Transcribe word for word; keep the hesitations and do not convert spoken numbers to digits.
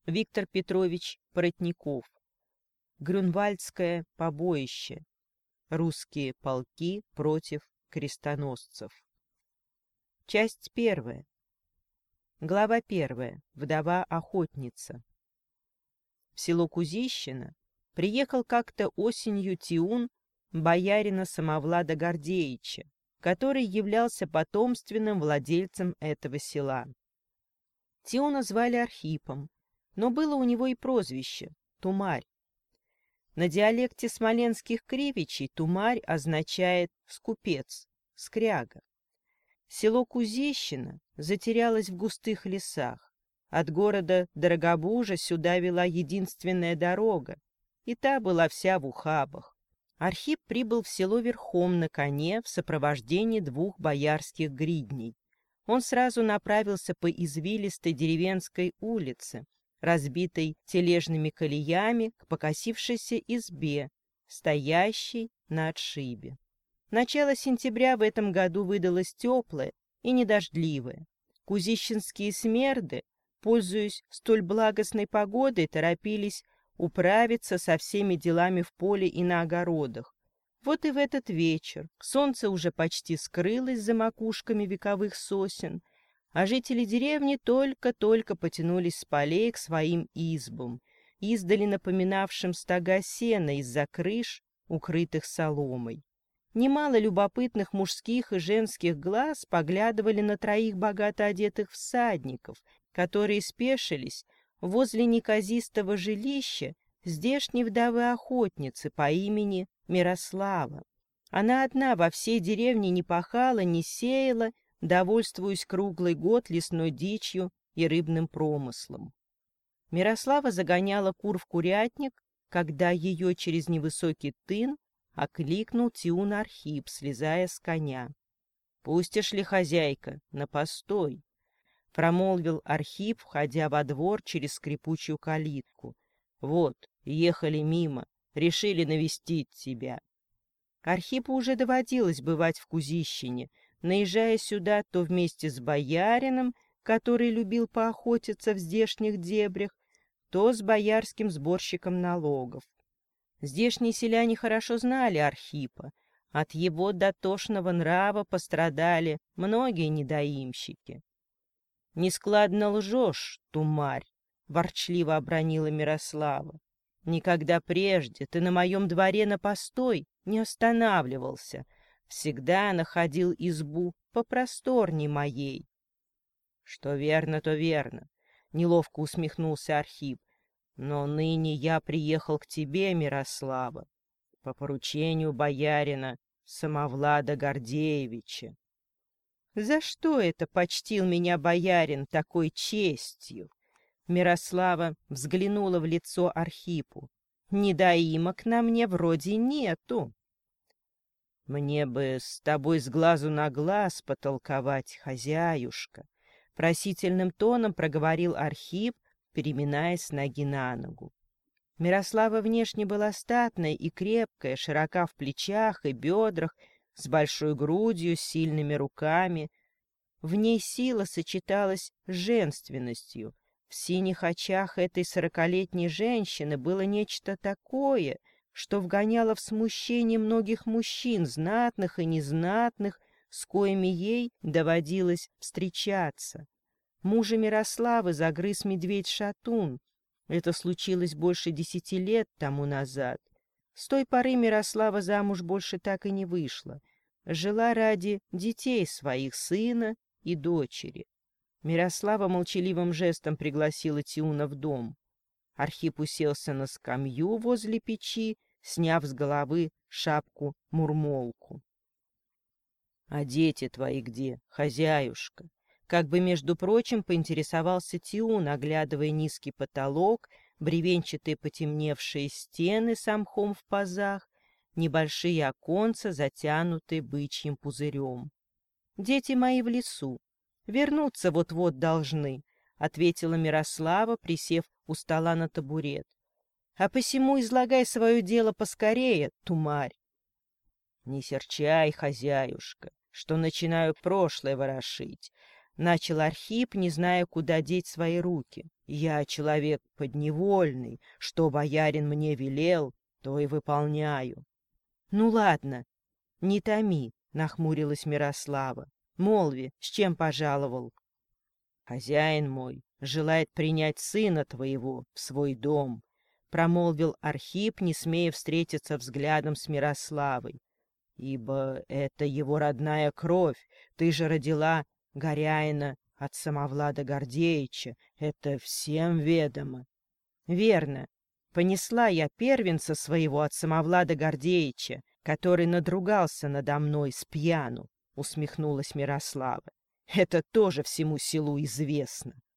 Виктор Петрович Поротников. Грюнвальдское побоище. Русские полки против крестоносцев. Часть первая. Глава первая. Вдова-охотница. В село Кузищино приехал как-то осенью тиун боярина Самовлада Гордеича, который являлся потомственным владельцем этого села. Тиуна звали Архипом, но было у него и прозвище — Тумарь. На диалекте смоленских кривичей Тумарь означает «скупец», «скряга». Село Кузищино затерялось в густых лесах. От города Дорогобужа сюда вела единственная дорога, и та была вся в ухабах. Архип прибыл в село верхом на коне в сопровождении двух боярских гридней. Он сразу направился по извилистой деревенской улице, разбитой тележными колеями, к покосившейся избе, стоящей на отшибе. Начало сентября в этом году выдалось теплое и недождливое. Кузищинские смерды, пользуясь столь благостной погодой, торопились управиться со всеми делами в поле и на огородах. Вот и в этот вечер солнце уже почти скрылось за макушками вековых сосен, а жители деревни только-только потянулись с полей к своим избам, издали напоминавшим стога сена из-за крыш, укрытых соломой. Немало любопытных мужских и женских глаз поглядывали на троих богато одетых всадников, которые спешились возле неказистого жилища здешней вдовы-охотницы по имени Мирослава. Она одна во всей деревне не пахала, не сеяла, довольствуясь круглый год лесной дичью и рыбным промыслом. Мирослава загоняла кур в курятник, когда ее через невысокий тын окликнул тиун Архип, слезая с коня. — Пустишь ли, хозяйка, на постой? — промолвил Архип, входя во двор через скрипучую калитку. — Вот, ехали мимо, решили навестить тебя. Архипу уже доводилось бывать в Кузищине, наезжая сюда то вместе с боярином, который любил поохотиться в здешних дебрях, то с боярским сборщиком налогов. Здешние селяне хорошо знали Архипа. От его дотошного нрава пострадали многие недоимщики. — Нескладно лжешь, Тумарь, — ворчливо обронила Мирослава. — Никогда прежде ты на моем дворе на постой не останавливался, всегда находил избу попросторней моей. — Что верно, то верно, — неловко усмехнулся Архип. — Но ныне я приехал к тебе, Мирослава, по поручению боярина Самовлада Гордеевича. — За что это почтил меня боярин такой честью? Мирослава взглянула в лицо Архипу. — Недоимок на мне вроде нету. — Мне бы с тобой с глазу на глаз потолковать, хозяюшка, — просительным тоном проговорил Архип, переминаясь с ноги на ногу. Мирослава внешне была статная и крепкая, широка в плечах и бедрах, с большой грудью, с сильными руками. В ней сила сочеталась с женственностью. В синих очах этой сорокалетней женщины было нечто такое, что вгоняло в смущение многих мужчин, знатных и незнатных, с коими ей доводилось встречаться. Мужа Мирославы загрыз медведь-шатун. Это случилось больше десяти лет тому назад. С той поры Мирослава замуж больше так и не вышла. Жила ради детей своих, сына и дочери. Мирослава молчаливым жестом пригласила Тиуна в дом. Архип уселся на скамью возле печи, сняв с головы шапку-мурмолку. — А дети твои где, хозяюшка? Как бы, между прочим, поинтересовался Тиун, оглядывая низкий потолок, бревенчатые потемневшие стены с мхом в пазах, небольшие оконца, затянутые бычьим пузырем. — Дети мои в лесу. Вернуться вот-вот должны, — ответила Мирослава, присев у стола на табурет. — А посему излагай свое дело поскорее, Тумарь. — Не серчай, хозяюшка, что начинаю прошлое ворошить. — начал Архип, не зная, куда деть свои руки. «Я человек подневольный, что боярин мне велел, то и выполняю». «Ну ладно, не томи», — нахмурилась Мирослава. «Молви, с чем пожаловал?» «Хозяин мой желает принять сына твоего в свой дом», — промолвил Архип, не смея встретиться взглядом с Мирославой. «Ибо это его родная кровь, ты же родила Горяина от Самовлада Гордеича, это всем ведомо». «Верно. Понесла я первенца своего от Самовлада Гордеича, который надругался надо мной с пьяну», — усмехнулась Мирослава. «Это тоже всему селу известно».